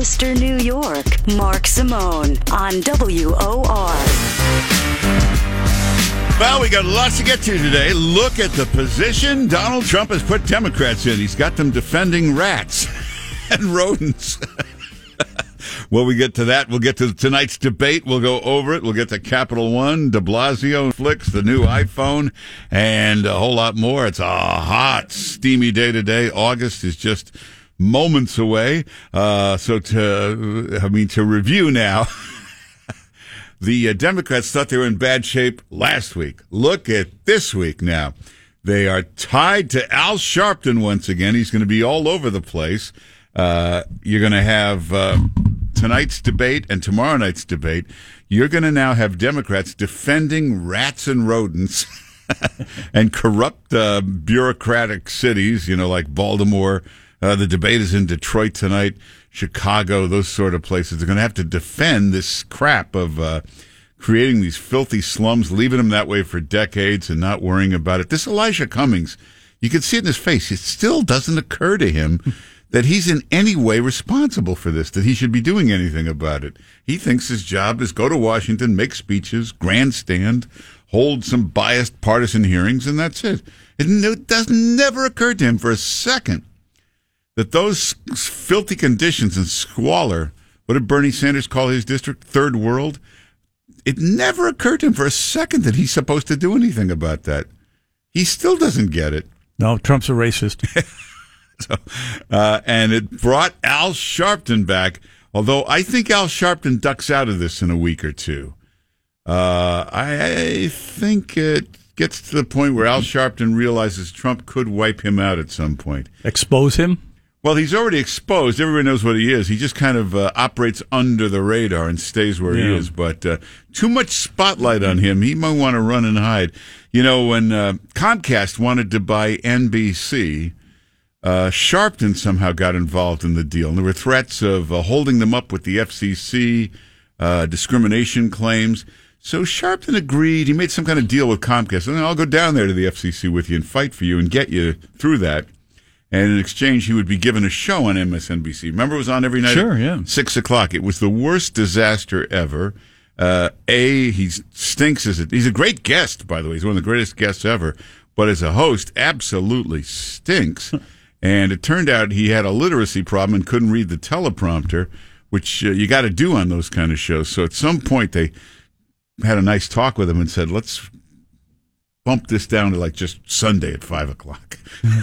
Worcester, New York, Mark Simone on WOR. Well, we got lots to get to today. Look at the position Donald Trump has put Democrats in. He's got them defending rats and rodents. Well, we get to that. We'll get to tonight's debate. We'll go over it. We'll get to Capital One, de Blasio, Flicks, the new iPhone, and a whole lot more. It's a hot, steamy day today. August is just moments away. To review now, the Democrats thought they were in bad shape last week. Look at this week now. They are tied to Al Sharpton once again. He's going to be all over the place. You're going to have tonight's debate and tomorrow night's debate. You're going to now have Democrats defending rats and rodents and corrupt bureaucratic cities, like Baltimore. The debate is in Detroit tonight, Chicago, those sort of places. They're going to have to defend this crap of creating these filthy slums, leaving them that way for decades and not worrying about it. This Elijah Cummings, you can see it in his face. It still doesn't occur to him that he's in any way responsible for this, that he should be doing anything about it. He thinks his job is go to Washington, make speeches, grandstand, hold some biased partisan hearings, and that's it. It does never occur to him for a second that those filthy conditions and squalor, what did Bernie Sanders call his district? Third world? It never occurred to him for a second that he's supposed to do anything about that. He still doesn't get it. No, Trump's a racist. And it brought Al Sharpton back, although I think Al Sharpton ducks out of this in a week or two. I think it gets to the point where Al Sharpton realizes Trump could wipe him out at some point. Expose him? Well, he's already exposed. Everybody knows what he is. He just kind of operates under the radar and stays where he is. But too much spotlight on him. He might want to run and hide. When Comcast wanted to buy NBC, Sharpton somehow got involved in the deal. And there were threats of holding them up with the FCC, discrimination claims. So Sharpton agreed. He made some kind of deal with Comcast. And I'll go down there to the FCC with you and fight for you and get you through that. And in exchange, he would be given a show on MSNBC. Remember, it was on every night at 6 o'clock. It was the worst disaster ever. He stinks he's a great guest, by the way. He's one of the greatest guests ever. But as a host, absolutely stinks. And it turned out he had a literacy problem and couldn't read the teleprompter, which you got to do on those kind of shows. So at some point, they had a nice talk with him and said, let's bump this down to just Sunday at 5 o'clock.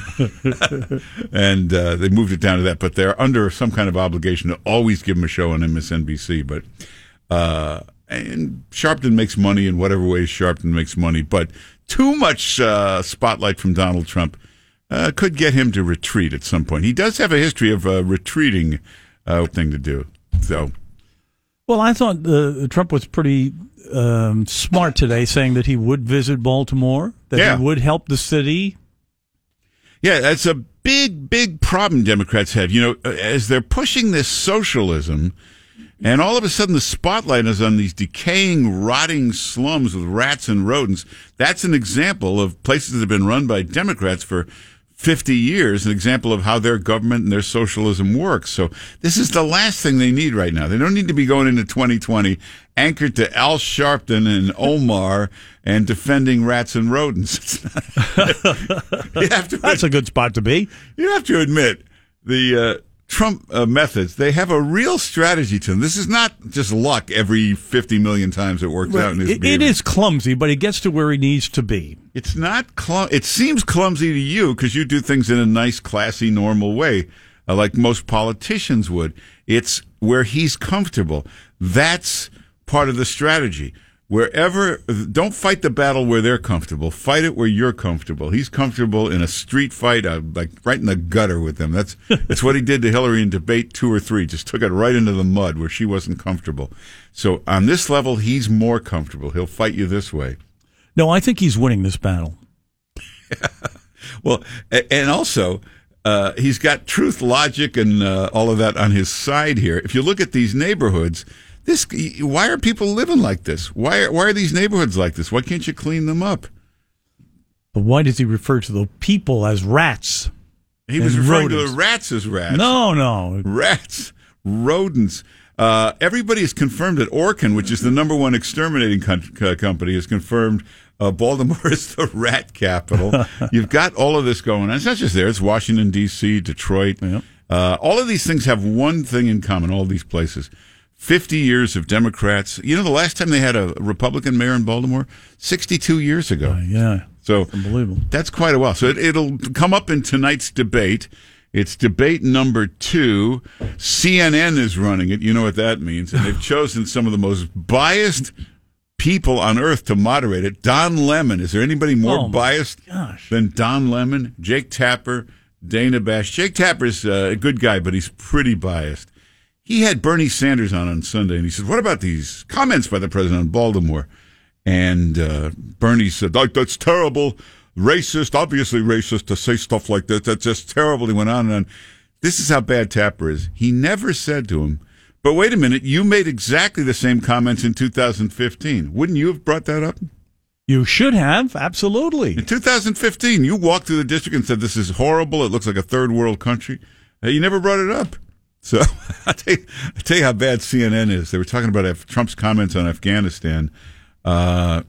And they moved it down to that. But they're under some kind of obligation to always give him a show on MSNBC. But and Sharpton makes money in whatever ways Sharpton makes money. But too much spotlight from Donald Trump could get him to retreat at some point. He does have a history of retreating thing to do. So, well, I thought Trump was pretty smart today, saying that he would visit Baltimore, that he would help the city. Yeah, that's a big, big problem Democrats have. As they're pushing this socialism, and all of a sudden the spotlight is on these decaying, rotting slums with rats and rodents. That's an example of places that have been run by Democrats for 50 years, an example of how their government and their socialism works. So this is the last thing they need right now. They don't need to be going into 2020 anchored to Al Sharpton and Omar and defending rats and rodents. That's a good spot to be. You have to admit, the Trump methods, they have a real strategy to them. This is not just luck every 50 million times it works out in his behavior. It is clumsy, but he gets to where he needs to be. It's not it seems clumsy to you because you do things in a nice, classy, normal way, like most politicians would. It's where he's comfortable. That's part of the strategy. Don't fight the battle where they're comfortable. Fight it where you're comfortable. He's comfortable in a street fight, right in the gutter with them. That's what he did to Hillary in debate 2 or 3. Just took it right into the mud where she wasn't comfortable. So on this level, he's more comfortable. He'll fight you this way. No, I think he's winning this battle. Well, and also, he's got truth, logic, and all of that on his side here. If you look at these neighborhoods, why are people living like this? Why are these neighborhoods like this? Why can't you clean them up? But why does he refer to the people as rats? He was referring to the rats as rats. No. Rats. rodents. Everybody has confirmed that Orkin, which is the number one exterminating company, has confirmed Baltimore is the rat capital. You've got all of this going on. It's not just there. It's Washington, D.C., Detroit. Yep. All of these things have one thing in common, all these places. 50 years of Democrats. You know, the last time they had a Republican mayor in Baltimore? 62 years ago. Yeah. So unbelievable. That's quite a while. So it'll come up in tonight's debate. It's debate number 2. CNN is running it. You know what that means. And they've chosen some of the most biased people on earth to moderate it. Don Lemon. Is there anybody more biased than Don Lemon? Jake Tapper, Dana Bash. Jake Tapper's a good guy, but he's pretty biased. He had Bernie Sanders on Sunday, and he said, what about these comments by the president on Baltimore? And Bernie said, that's terrible, racist, obviously racist to say stuff like that. That's just terrible. He went on and on. This is how bad Tapper is. He never said to him, but wait a minute, you made exactly the same comments in 2015. Wouldn't you have brought that up? You should have, absolutely. In 2015, you walked through the district and said, this is horrible, it looks like a third world country. You never brought it up. So I'll tell you how bad CNN is. They were talking about Trump's comments on Afghanistan. Fareed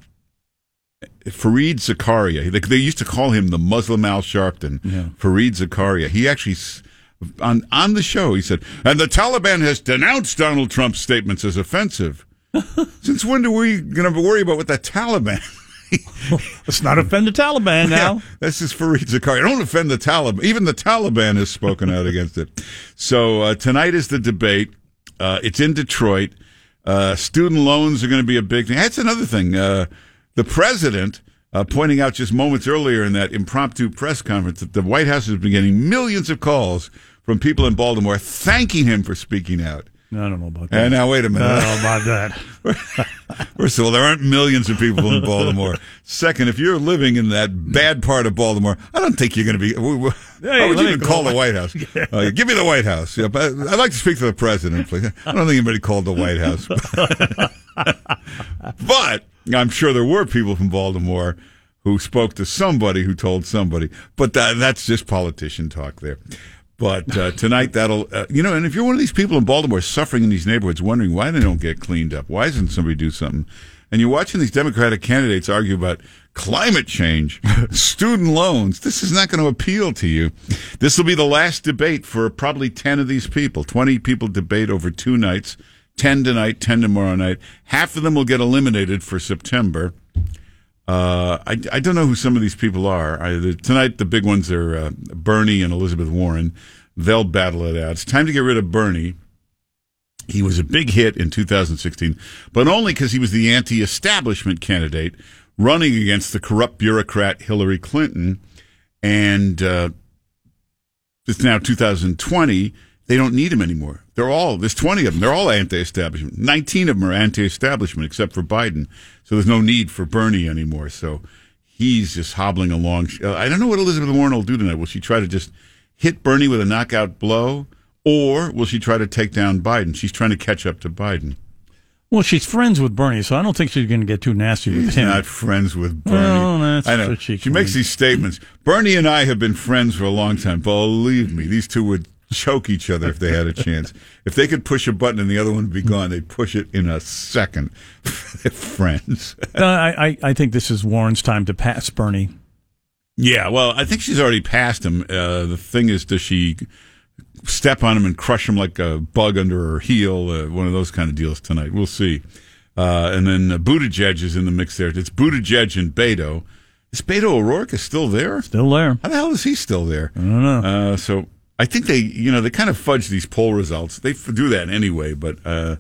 Zakaria. They used to call him the Muslim Al Sharpton. Yeah. Fareed Zakaria. He actually, on the show, he said, and the Taliban has denounced Donald Trump's statements as offensive. Since when are we going to worry about what the Taliban... Let's not offend the Taliban now. Yeah, this is Fareed Zakaria. Don't offend the Taliban. Even the Taliban has spoken out against it. So tonight is the debate. It's in Detroit. Student loans are going to be a big thing. That's another thing. The president pointing out just moments earlier in that impromptu press conference that the White House has been getting millions of calls from people in Baltimore thanking him for speaking out. I don't know about that. And now, wait a minute. I don't know about that. First of all, there aren't millions of people in Baltimore. Second, if you're living in that bad part of Baltimore, I don't think you're going to be... How would you even call the White House? Give me the White House. Yeah, but I'd like to speak to the president, please. I don't think anybody called the White House. But I'm sure there were people from Baltimore who spoke to somebody who told somebody. But that's just politician talk there. But tonight, that'll, and if you're one of these people in Baltimore suffering in these neighborhoods, wondering why they don't get cleaned up, why doesn't somebody do something? And you're watching these Democratic candidates argue about climate change, student loans, this is not going to appeal to you. This will be the last debate for probably 10 of these people. 20 people debate over 2 nights, 10 tonight, 10 tomorrow night. Half of them will get eliminated for September. I don't know who some of these people are. Tonight, the big ones are Bernie and Elizabeth Warren. They'll battle it out. It's time to get rid of Bernie. He was a big hit in 2016, but only because he was the anti-establishment candidate running against the corrupt bureaucrat Hillary Clinton. And it's now 2020. They don't need him anymore. There's 20 of them. They're all anti-establishment. 19 of them are anti-establishment, except for Biden. So there's no need for Bernie anymore. So he's just hobbling along. I don't know what Elizabeth Warren will do tonight. Will she try to just hit Bernie with a knockout blow? Or will she try to take down Biden? She's trying to catch up to Biden. Well, she's friends with Bernie, so I don't think she's going to get too nasty with him. She's not friends with Bernie. Well, that's I know. what She makes these statements. Bernie and I have been friends for a long time. Believe me, these two would choke each other if they had a chance. If they could push a button and the other one would be gone, they'd push it in a second. They're friends. I think this is Warren's time to pass Bernie. Yeah, well, I think she's already passed him. The thing is, does she step on him and crush him like a bug under her heel? One of those kind of deals tonight. We'll see. And then Buttigieg is in the mix there. It's Buttigieg and Beto. Is Beto O'Rourke still there? Still there. How the hell is he still there? I don't know. So I think they kind of fudge these poll results. They do that anyway, but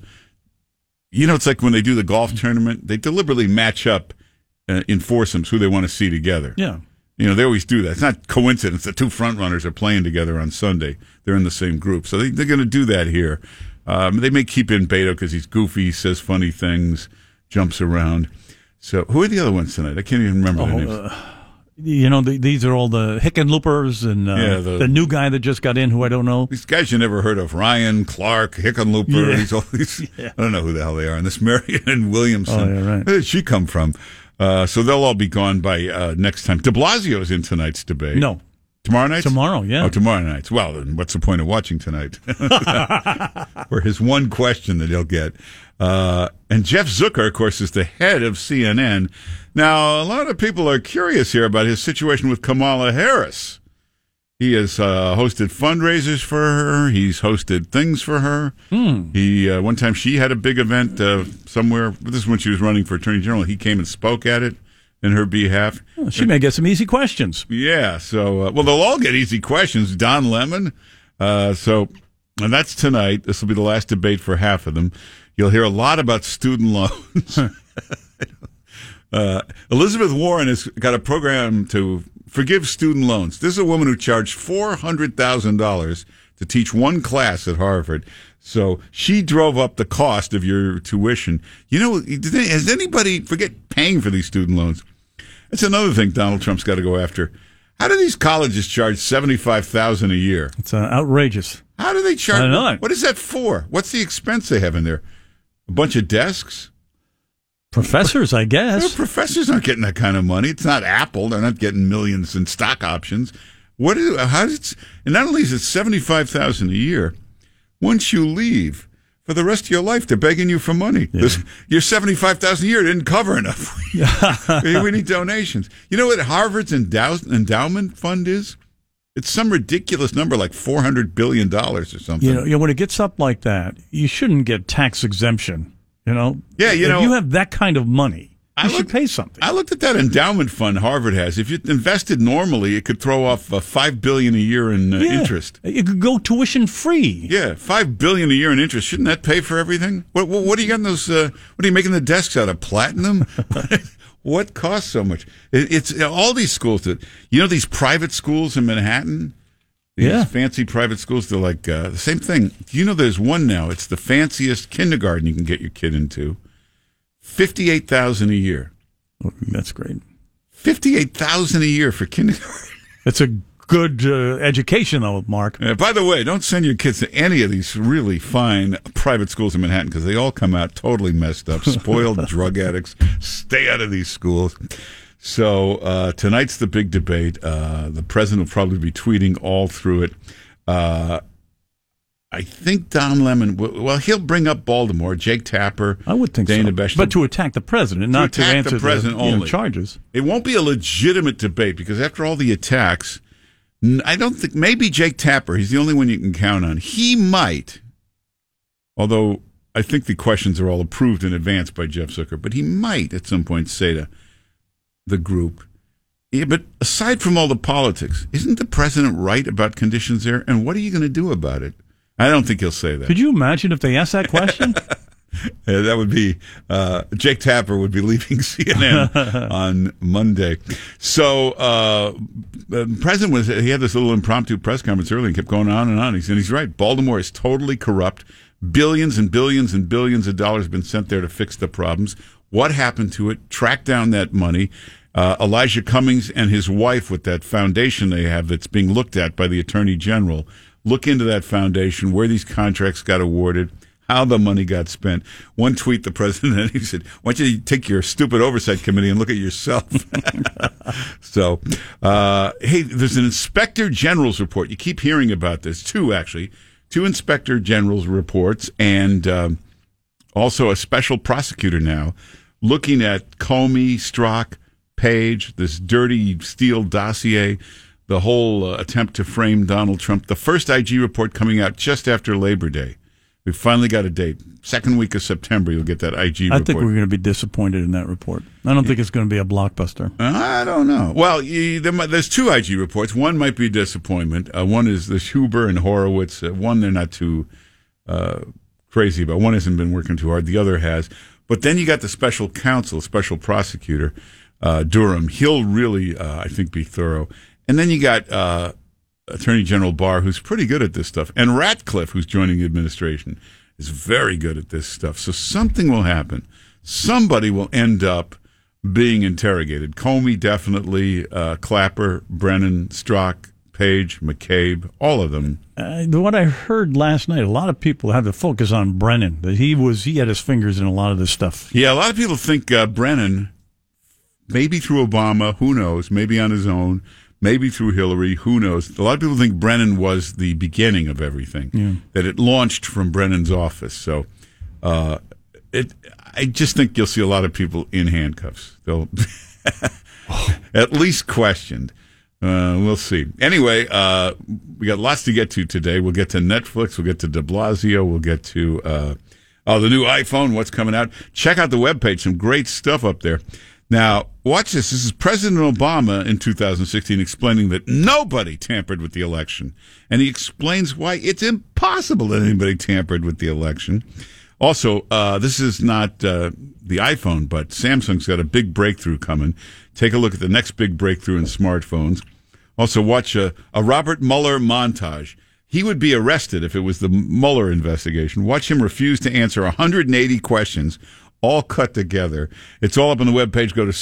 it's like when they do the golf tournament, they deliberately match up in foursomes who they want to see together. Yeah. They always do that. It's not coincidence that 2 front runners are playing together on Sunday. They're in the same group. So they're going to do that here. They may keep in Beto because he's goofy, says funny things, jumps around. So who are the other ones tonight? I can't even remember their names. These are all the Hickenloopers and the new guy that just got in who I don't know. These guys you never heard of. Ryan, Clark, Hickenlooper. Yeah. All these, I don't know who the hell they are. And this Marianne Williamson. Oh, yeah, right. Where did she come from? So they'll all be gone by next time. De Blasio's in tonight's debate. No. Tomorrow night? Tomorrow, yeah. Oh, tomorrow night. Well, then what's the point of watching tonight? For his one question that he'll get. And Jeff Zucker, of course, is the head of CNN. Now, a lot of people are curious here about his situation with Kamala Harris. He has hosted fundraisers for her. He's hosted things for her. He one time she had a big event somewhere. This is when she was running for Attorney General. He came and spoke at it in her behalf. Well, she may get some easy questions. Yeah. So, well, they'll all get easy questions. Don Lemon. And that's tonight. This will be the last debate for half of them. You'll hear a lot about student loans. Elizabeth Warren has got a program to forgive student loans. This is a woman who charged $400,000 to teach one class at Harvard. So she drove up the cost of your tuition. You know, has anybody, forget paying for these student loans. That's another thing Donald Trump's got to go after. How do these colleges charge $75,000 a year? It's outrageous. How do they charge? I know. What is that for? What's the expense they have in there? A bunch of desks? Professors, I guess. Well, professors aren't getting that kind of money. It's not Apple. They're not getting millions in stock options. And not only is it $75,000 a year, once you leave, for the rest of your life, they're begging you for money. Yeah. Your $75,000 a year didn't cover enough. We need donations. You know what Harvard's endowment fund is? It's some ridiculous number, like $400 billion or something. You know, when it gets up like that, you shouldn't get tax exemption. You know? Yeah, if you have that kind of money, you should pay something. I looked at that endowment fund Harvard has. If you invested normally, it could throw off $5 billion a year in interest. It could go tuition free. Yeah, $5 billion a year in interest. Shouldn't that pay for everything? What are you getting those? What are you making the desks out of? Platinum? What costs so much? It's all these schools that these private schools in Manhattan. These fancy private schools, they're like the same thing. There's one now. It's the fanciest kindergarten you can get your kid into. $58,000 a year. Oh, that's great. $58,000 a year for kindergarten. It's a good education, though, Mark. By the way, don't send your kids to any of these really fine private schools in Manhattan because they all come out totally messed up, spoiled drug addicts. Stay out of these schools. So tonight's the big debate. The president will probably be tweeting all through it. I think Don Lemon, he'll bring up Baltimore, Jake Tapper. I would think Dana so. Besham. But to attack the president, not to answer the president only. Charges. It won't be a legitimate debate because after all the attacks, I don't think, maybe Jake Tapper, he's the only one you can count on. He might, although I think the questions are all approved in advance by Jeff Zucker, but he might at some point say to the group, yeah, but aside from all the politics, isn't the president right about conditions there? And what are you going to do about it? I don't think he'll say that. Could you imagine if they asked that question? That would be Jake Tapper would be leaving CNN on Monday. So the president he had this little impromptu press conference earlier and kept going on and on. He's right. Baltimore is totally corrupt. Billions and billions and billions of dollars have been sent there to fix the problems. What happened to it? Track down that money. Elijah Cummings and his wife with that foundation they have that's being looked at by the Attorney General. Look into that foundation, where these contracts got awarded, how the money got spent. One tweet the president, he said, why don't you take your stupid oversight committee and look at yourself? So, hey, there's an inspector general's report. You keep hearing about this. Two inspector general's reports and also a special prosecutor now looking at Comey, Strzok, Page, this dirty Steele dossier, the whole attempt to frame Donald Trump. The first IG report coming out just after Labor Day. We've finally got a date. Second week of September, you'll get that IG report. I think we're going to be disappointed in that report. I don't think it's going to be a blockbuster. I don't know. Well, there's two IG reports. One might be disappointment. One is the Huber and Horowitz. One they're not too crazy about. One hasn't been working too hard. The other has. But then you got the special counsel, special prosecutor, Durham. He'll really, I think, be thorough. And then you got Attorney General Barr, who's pretty good at this stuff. And Ratcliffe, who's joining the administration, is very good at this stuff. So something will happen. Somebody will end up being interrogated. Comey, definitely. Clapper, Brennan, Strzok, Page, McCabe, all of them. What I heard last night, a lot of people have the focus on Brennan, that he had his fingers in a lot of this stuff. Yeah, a lot of people think Brennan, maybe through Obama, who knows, maybe on his own, maybe through Hillary. Who knows? A lot of people think Brennan was the beginning of everything, that it launched from Brennan's office. So I just think you'll see a lot of people in handcuffs. They'll at least questioned. We'll see. Anyway, we got lots to get to today. We'll get to Netflix. We'll get to de Blasio. We'll get to the new iPhone, what's coming out. Check out the webpage. Some great stuff up there. Now, watch this. This is President Obama in 2016 explaining that nobody tampered with the election. And he explains why it's impossible that anybody tampered with the election. Also, this is not the iPhone, but Samsung's got a big breakthrough coming. Take a look at the next big breakthrough in smartphones. Also, watch a Robert Mueller montage. He would be arrested if it was the Mueller investigation. Watch him refuse to answer 180 questions, all cut together. It's all up on the webpage. Go to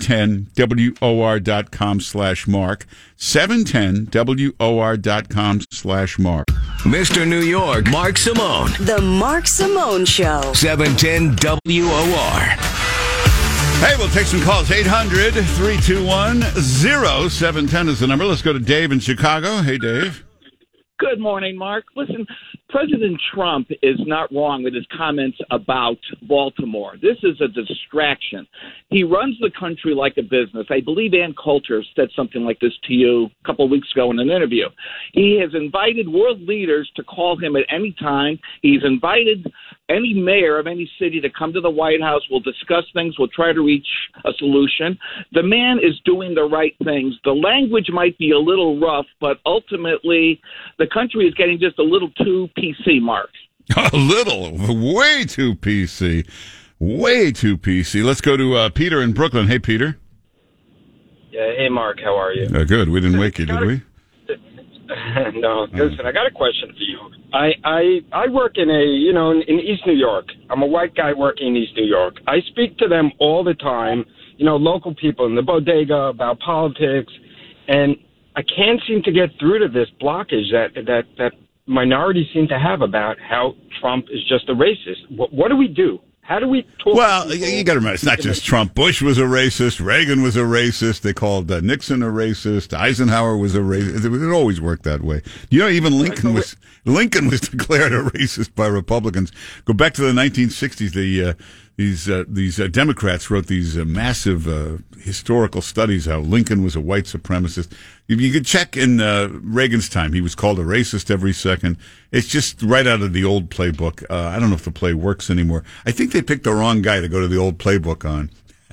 710WOR.com/Mark. 710WOR.com/Mark. Mr. New York, Mark Simone. The Mark Simone Show. 710 WOR. Hey, we'll take some calls. 800-321-0710 is the number. Let's go to Dave in Chicago. Hey, Dave. Good morning, Mark. Listen, President Trump is not wrong with his comments about Baltimore. This is a distraction. He runs the country like a business. I believe Ann Coulter said something like this to you a couple of weeks ago in an interview. He has invited world leaders to call him at any time. He's invited any mayor of any city to come to the White House. We'll discuss things. We'll try to reach a solution. The man is doing the right things. The language might be a little rough, but ultimately the country is getting just a little too PC, Mark. A little. Way too PC. Way too PC. Let's go to Peter in Brooklyn. Hey, Peter. Yeah, hey, Mark. How are you? Good. We didn't wake you, did we? No. Listen, I got a question for you. I work in in East New York. I'm a white guy working in East New York. I speak to them all the time, local people in the bodega about politics, and I can't seem to get through to this blockage that minorities seem to have about how Trump is just a racist. What do we do? How do we talk? Well, you got to remember, it's not just Trump. Bush was a racist. Reagan was a racist. They called Nixon a racist. Eisenhower was a racist. It always worked that way. Even Lincoln was declared a racist by Republicans. Go back to the 1960s. These Democrats wrote these massive historical studies how Lincoln was a white supremacist. You could check in Reagan's time. He was called a racist every second. It's just right out of the old playbook. I don't know if the play works anymore. I think they picked the wrong guy to go to the old playbook on.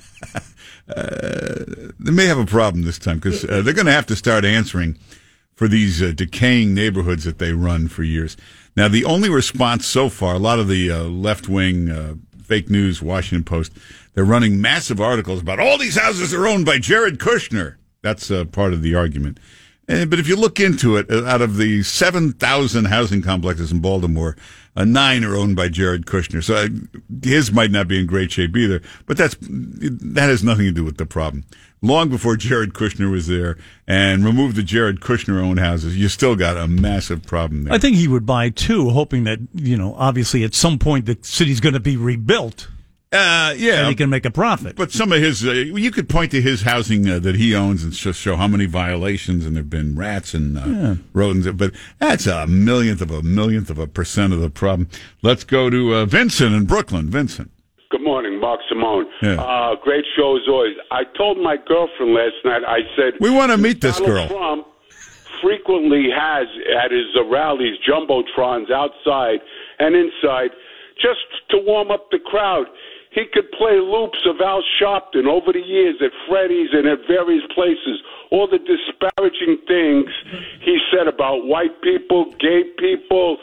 They may have a problem this time because they're going to have to start answering for these decaying neighborhoods that they run for years. Now, the only response so far, a lot of the left-wing fake news, Washington Post, they're running massive articles about all these houses are owned by Jared Kushner. That's part of the argument. But if you look into it, out of the 7,000 housing complexes in Baltimore, 9 are owned by Jared Kushner. So his might not be in great shape either. But that has nothing to do with the problem. Long before Jared Kushner was there and removed the Jared Kushner-owned houses, you still got a massive problem there. I think he would buy two, hoping that, obviously at some point the city's going to be rebuilt. Yeah. And he can make a profit. But some of his, you could point to his housing that he owns and just show how many violations, and there have been rats and rodents. But that's a millionth of a % of the problem. Let's go to Vincent in Brooklyn. Vincent. Good morning, Mark Simone. Yeah. Great show as always. I told my girlfriend last night, I said, we want to meet this girl. Trump frequently has at his rallies jumbotrons outside and inside just to warm up the crowd. He could play loops of Al Sharpton over the years at Freddy's and at various places. All the disparaging things he said about white people, gay people,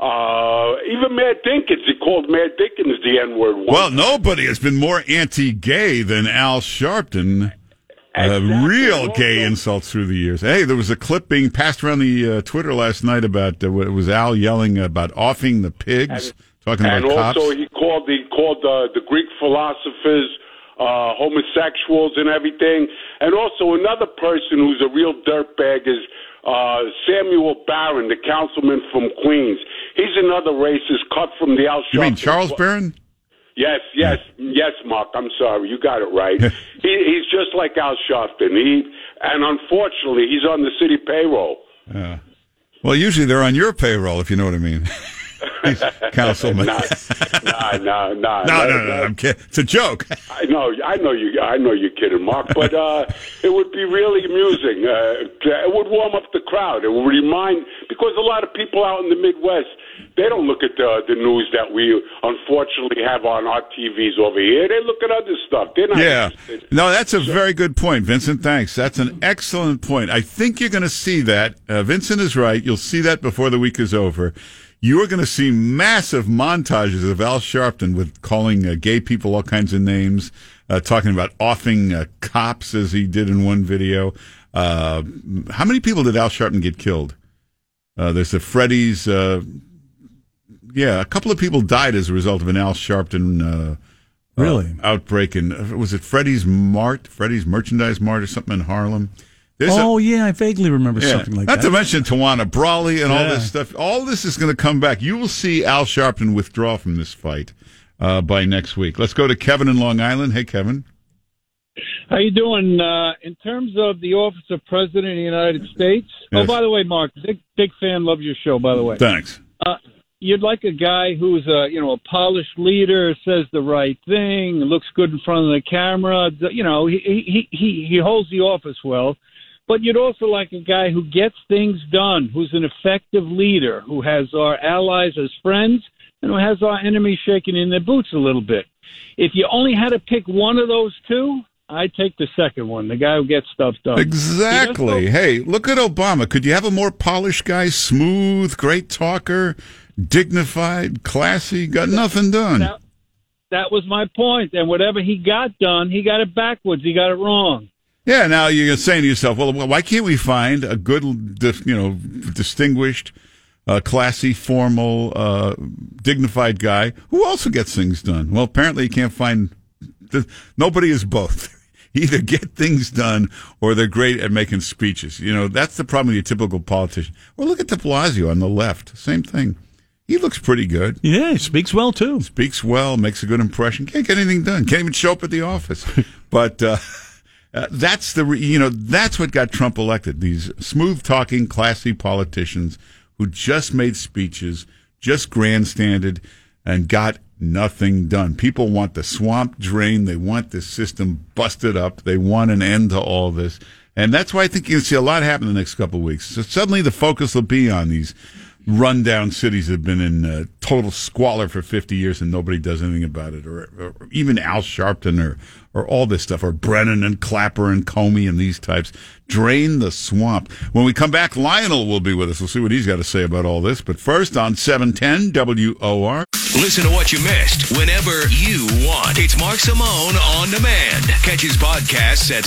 even Mayor Dinkins. He called Mayor Dinkins the N-word once. Well, nobody has been more anti-gay than Al Sharpton. Exactly. Real gay insults through the years. Hey, there was a clip being passed around the Twitter last night about it was Al yelling about offing the pigs. Talking about cops. And also he called the Greek philosophers homosexuals and everything. And also another person who's a real dirtbag is Samuel Barron, the councilman from Queens. He's another racist cut from the Al Sharpton. You mean Charles Barron? Yes, Mark. I'm sorry. You got it right. He's just like Al Sharpton. and unfortunately, he's on the city payroll. Well, usually they're on your payroll, if you know what I mean. Councilman. No. I'm kidding. It's a joke. I know you're kidding, Mark. But it would be really amusing. It would warm up the crowd. It would remind, because a lot of people out in the Midwest, they don't look at the news that we unfortunately have on our TVs over here. They look at other stuff. They're not interested. No, that's a very good point, Vincent. Thanks. That's an excellent point. I think you're going to see that. Vincent is right. You'll see that before the week is over. You are going to see massive montages of Al Sharpton with calling gay people all kinds of names, talking about offing cops as he did in one video. How many people did Al Sharpton get killed? There's the Freddy's. A couple of people died as a result of an Al Sharpton outbreak. And was it Freddy's Merchandise Mart or something in Harlem? I vaguely remember something like that. Not to mention Tawana Brawley and all this stuff. All this is going to come back. You will see Al Sharpton withdraw from this fight by next week. Let's go to Kevin in Long Island. Hey, Kevin. How you doing? In terms of the office of President of the United States. Yes. Oh, by the way, Mark, big fan, love your show, by the way. Thanks. You'd like a guy who's a polished leader, says the right thing, looks good in front of the camera. He holds the office well. But you'd also like a guy who gets things done, who's an effective leader, who has our allies as friends, and who has our enemies shaking in their boots a little bit. If you only had to pick one of those two, I'd take the second one, the guy who gets stuff done. Exactly. Hey, look at Obama. Could you have a more polished guy? Smooth, great talker, dignified, classy, got nothing done. That was my point. And whatever he got done, he got it backwards. He got it wrong. Yeah, now you're saying to yourself, well, why can't we find a good, distinguished, classy, formal, dignified guy who also gets things done? Well, apparently you can't find nobody is both. Either get things done or they're great at making speeches. That's the problem with your typical politician. Well, look at de Blasio on the left. Same thing. He looks pretty good. Yeah, he speaks well, too. Speaks well, makes a good impression. Can't get anything done. Can't even show up at the office. But, that's that's what got Trump elected. These smooth-talking, classy politicians who just made speeches, just grandstanded, and got nothing done. People want the swamp drained. They want this system busted up. They want an end to all this. And that's why I think you'll see a lot happen in the next couple of weeks. So suddenly the focus will be on these rundown cities that have been in total squalor for 50 years and nobody does anything about it, or even Al Sharpton or all this stuff, or Brennan and Clapper and Comey and these types. Drain the swamp. When we come back, Lionel will be with us. We'll see what he's got to say about all this. But first, on 710 WOR. Listen to what you missed whenever you want. It's Mark Simone on demand. Catch his podcasts at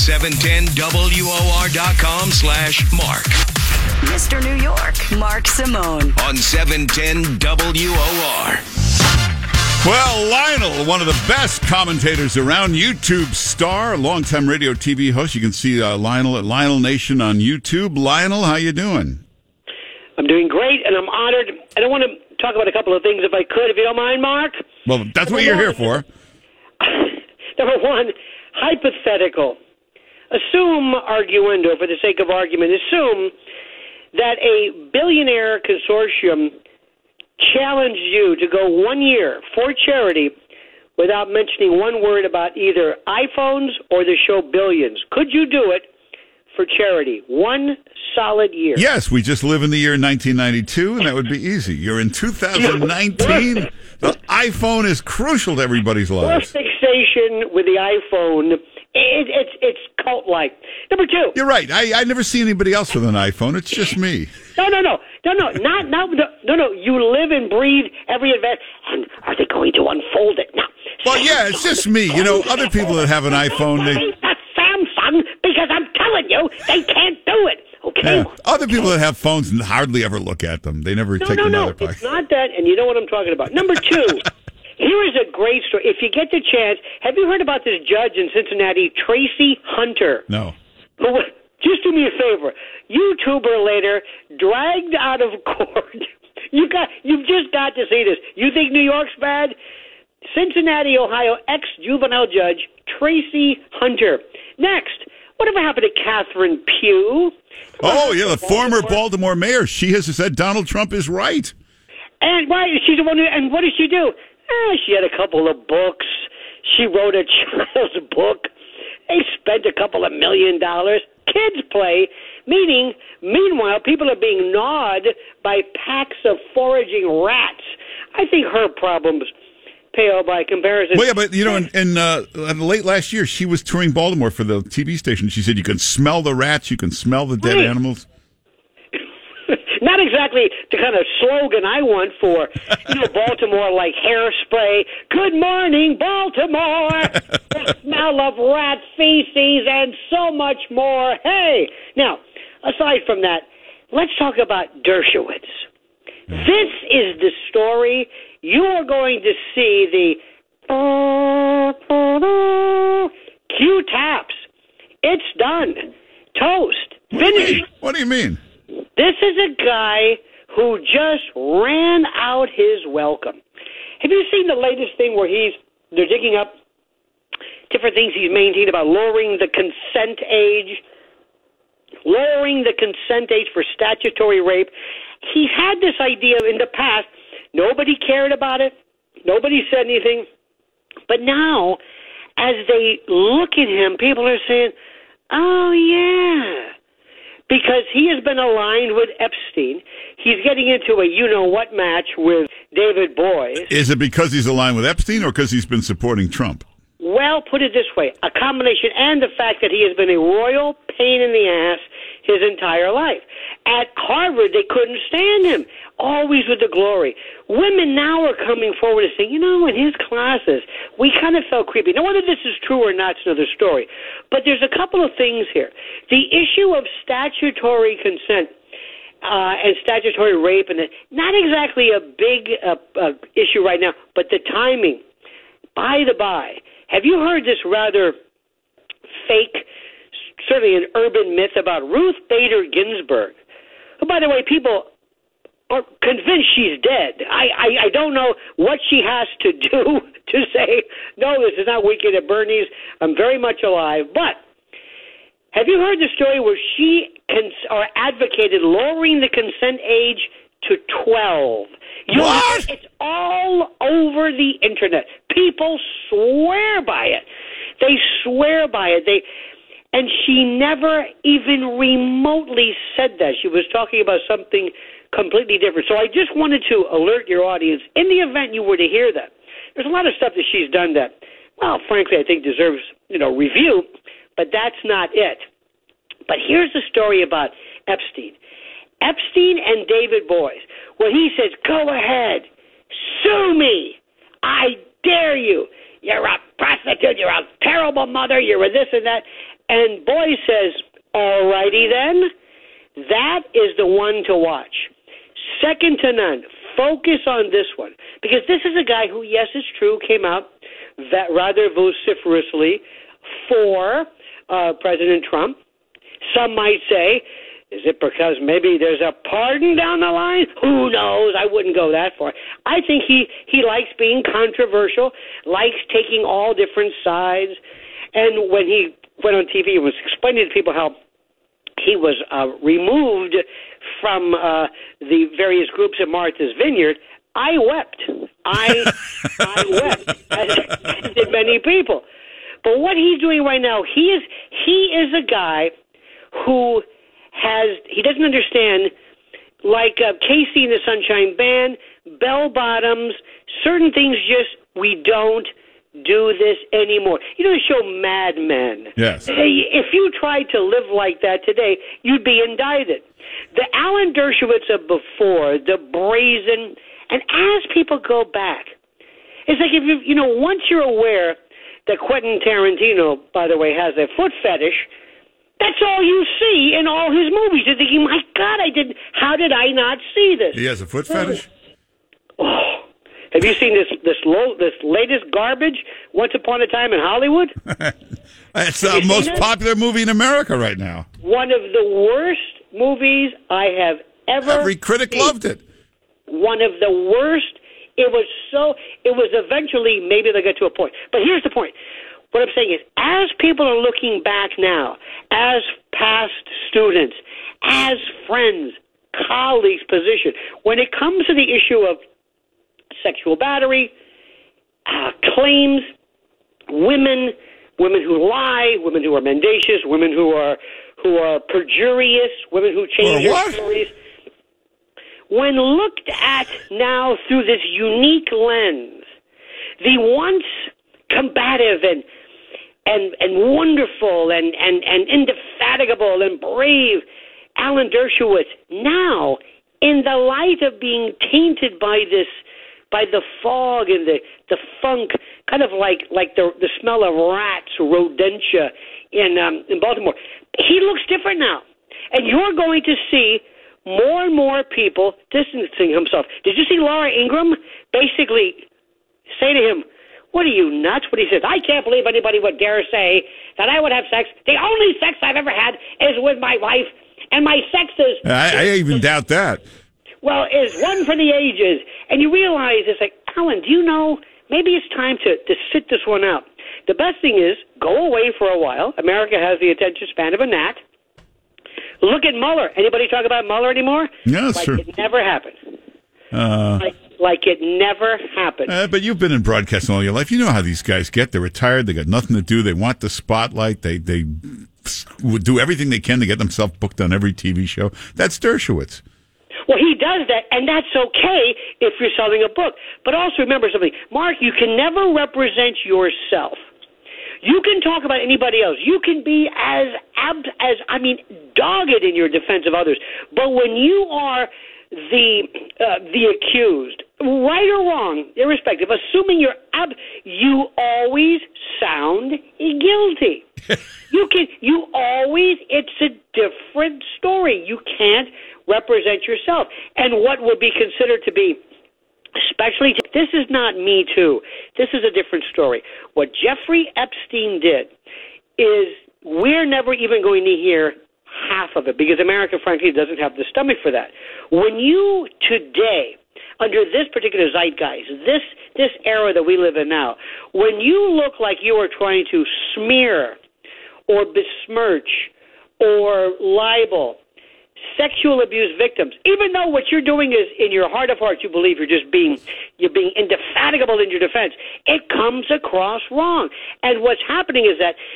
710WOR.com/Mark. Mr. New York, Mark Simone. On 710 WOR. Well, Lionel, one of the best commentators around, YouTube star, longtime radio TV host. You can see Lionel at Lionel Nation on YouTube. Lionel, how you doing? I'm doing great, and I'm honored. And I want to talk about a couple of things, if I could, if you don't mind, Mark. Well, that's what you're here for. Number one, hypothetical. Assume, arguendo, for the sake of argument, assume that a billionaire consortium challenged you to go 1 year for charity without mentioning one word about either iPhones or the show Billions. Could you do it for charity? 1 solid year. Yes, we just live in the year 1992, and that would be easy. You're in 2019. The iPhone is crucial to everybody's lives. Your fixation with the iPhone, it's cult-like. Number two. You're right. I never see anybody else with an iPhone. It's just me. No. You live and breathe every event. And are they going to unfold it? No. Well, yeah, it's just me. Other people that have an iPhone, That's Samsung, because I'm telling you, they can't do it. Okay. Yeah. Other people that have phones hardly ever look at them. They never take them out of their pocket. It's not that, and you know what I'm talking about. Number two. Here is a great story. If you get the chance, have you heard about this judge in Cincinnati, Tracy Hunter? No. Who, just do me a favor. YouTuber later, dragged out of court. You've just got to see this. You think New York's bad? Cincinnati, Ohio, ex-juvenile judge Tracy Hunter. Next, Whatever happened to Catherine Pugh? Oh, yeah, the former Baltimore mayor. She has said Donald Trump is right. And why? She's the one who, and what did she do? She had a couple of books. She wrote a child's book. They spent a couple of $1 million. Kids play, meanwhile, people are being gnawed by packs of foraging rats. I think her problems pale by comparison. Well, yeah, but, in late last year, she was touring Baltimore for the TV station. She said you can smell the rats, you can smell the dead animals. Not exactly the kind of slogan I want for, Baltimore, like hairspray. Good morning, Baltimore. The smell of rat feces and so much more. Hey, now, aside from that, let's talk about Dershowitz. This is the story. You are going to see the Q taps. It's done. Toast. Finished. What do you mean? This is a guy who just ran out his welcome. Have you seen the latest thing where they're digging up different things he's maintained about lowering the consent age? Lowering the consent age for statutory rape. He's had this idea in the past. Nobody cared about it. Nobody said anything. But now, as they look at him, people are saying, oh, yeah. Because he has been aligned with Epstein. He's getting into a you-know-what match with David Boies. Is it because he's aligned with Epstein or because he's been supporting Trump? Well, put it this way, a combination, and the fact that he has been a royal pain in the ass his entire life. At Harvard, they couldn't stand him, always with the glory. Women now are coming forward and saying, in his classes, we kind of felt creepy. Now, whether this is true or not is another story. But there's a couple of things here. The issue of statutory consent and statutory rape, and not exactly a big issue right now, but the timing. By the by, have you heard this rather fake, certainly an urban myth about Ruth Bader Ginsburg, who, by the way, people are convinced she's dead. I don't know what she has to do to say, no, this is not Weekend at Bernie's. I'm very much alive. But have you heard the story where she advocated lowering the consent age to 12? What? It's all over the internet. People swear by it. They swear by it. And she never even remotely said that. She was talking about something completely different. So I just wanted to alert your audience, in the event you were to hear that. There's a lot of stuff that she's done that, well, frankly, I think deserves, review, but that's not it. But here's the story about Epstein. Epstein and David Boies, where he says, go ahead, sue me. I dare you. You're a prostitute. You're a terrible mother. You're a this and that. And Boies says, all righty then. That is the one to watch. Second to none. Focus on this one. Because this is a guy who, yes, it's true, came out rather vociferously for President Trump. Some might say, is it because maybe there's a pardon down the line? Who knows? I wouldn't go that far. I think he likes being controversial, likes taking all different sides. And when he went on TV and was explaining to people how he was removed from the various groups at Martha's Vineyard, I wept. I wept, as did many people. But what he's doing right now, he is a guy who he doesn't understand, like Casey and the Sunshine Band, bell bottoms, certain things we don't do this anymore. You know the show Mad Men? Yes. If you tried to live like that today, you'd be indicted. The Alan Dershowitz of before, the brazen, and as people go back, it's like if once you're aware that Quentin Tarantino, by the way, has a foot fetish, that's all you see in all his movies. You're thinking, my God, how did I not see this? He has a foot fetish? Oh. Have you seen this latest garbage, Once Upon a Time in Hollywood? It's the most popular movie in America right now. One of the worst movies I have ever Every critic seen. loved it. One of the worst. It was eventually, maybe they got to a point. But here's the point. what I'm saying is, as people are looking back now, as past students, as friends, colleagues, position, when it comes to the issue of sexual battery, claims, women who lie, women who are mendacious, women who are perjurious, women who change their stories. When looked at now through this unique lens, the once combative and wonderful and indefatigable and brave Alan Dershowitz, now in the light of being tainted by the fog and the funk, kind of like the smell of rats, rodentia in Baltimore, he looks different now. And you're going to see more and more people distancing himself. Did you see Laura Ingraham basically say to him, "What are you, nuts?" What he says, "I can't believe anybody would dare say that I would have sex. The only sex I've ever had is with my wife, and my sex is..." I even doubt that. Well, is one for the ages. And you realize, it's like, Alan, do you know, maybe it's time to sit this one out. The best thing is, go away for a while. America has the attention span of a gnat. Look at Mueller. Anybody talk about Mueller anymore? No, that's true. It never happened. Like it never happened. But you've been in broadcasting all your life. You know how these guys get. They're retired. They got nothing to do. They want the spotlight. They would do everything they can to get themselves booked on every TV show. That's Dershowitz. Well, he does that, and that's okay if you're selling a book. But also remember something. Mark, you can never represent yourself. You can talk about anybody else. You can be as dogged in your defense of others. But when you are the accused, right or wrong, irrespective, assuming you always sound guilty. It's a different story. You can't represent yourself. And what would be considered to be, especially, this is not Me Too. This is a different story. What Jeffrey Epstein did is we're never even going to hear half of it because America, frankly, doesn't have the stomach for that. When you today, under this particular zeitgeist, this era that we live in now, when you look like you are trying to smear or besmirch or libel sexual abuse victims, even though what you're doing is, in your heart of hearts, you believe you're being indefatigable in your defense, it comes across wrong. And what's happening is that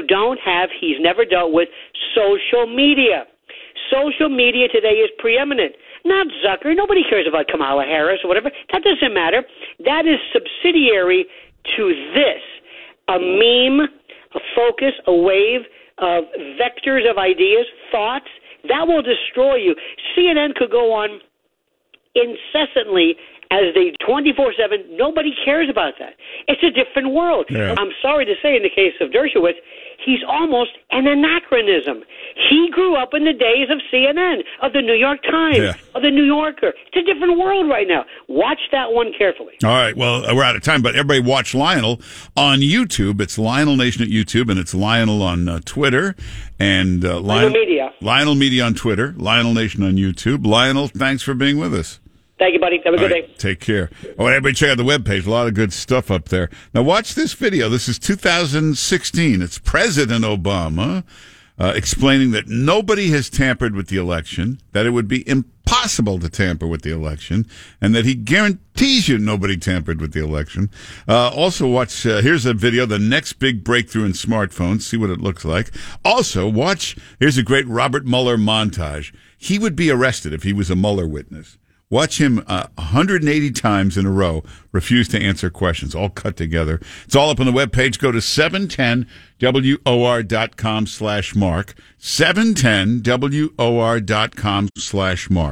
he's never dealt with social media. Social media today is preeminent. Not Zucker. Nobody cares about Kamala Harris or whatever. That doesn't matter. That is subsidiary to this. A meme, a focus, a wave of vectors of ideas, thoughts, that will destroy you. CNN could go on incessantly as they 24/7. Nobody cares about that. It's a different world. Yeah. I'm sorry to say, in the case of Dershowitz, he's almost an anachronism. He grew up in the days of CNN, of the New York Times, of the New Yorker. It's a different world right now. Watch that one carefully. All right. Well, we're out of time, but everybody watch Lionel on YouTube. It's Lionel Nation at YouTube, and it's Lionel on Twitter. And Lionel Media. Lionel Media on Twitter, Lionel Nation on YouTube. Lionel, thanks for being with us. Thank you, buddy. Have a good day. Take care. Oh, and everybody check out the webpage. A lot of good stuff up there. Now, watch this video. This is 2016. It's President Obama explaining that nobody has tampered with the election, that it would be impossible to tamper with the election, and that he guarantees you nobody tampered with the election. Also, watch, here's a video, the next big breakthrough in smartphones. See what it looks like. Also, watch, here's a great Robert Mueller montage. He would be arrested if he was a Mueller witness. Watch him 180 times in a row refuse to answer questions, all cut together. It's all up on the webpage. Go to 710WOR.com/Mark. 710WOR.com/Mark.